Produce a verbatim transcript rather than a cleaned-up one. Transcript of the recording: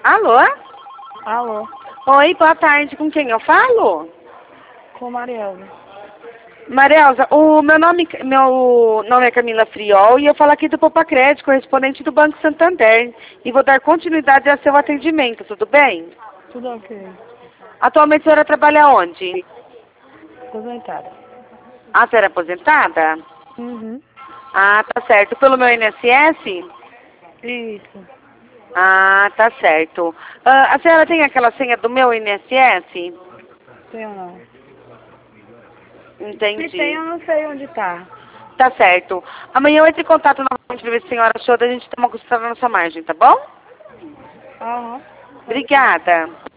Alô? Alô, Oi, boa tarde. Com quem eu falo? com Marielza. Marielza, o meu nome, meu nome é Camila Friol e eu falo aqui do Popacred, correspondente do Banco Santander. E vou dar continuidade ao seu atendimento, tudo bem? Tudo ok. Atualmente a senhora trabalha onde? Aposentada. Ah, a senhora é aposentada? Uhum. Ah, tá certo. Pelo meu I N S S? Isso. Ah, tá certo. Ah, a senhora tem aquela senha do meu I N S S? Tenho não. Se tem, Entendi. eu não sei onde tá. Tá certo. Amanhã eu entro em contato novamente para ver se a senhora achou da gente ter uma costura na nossa margem, tá bom? Aham. Pode ser. Obrigada.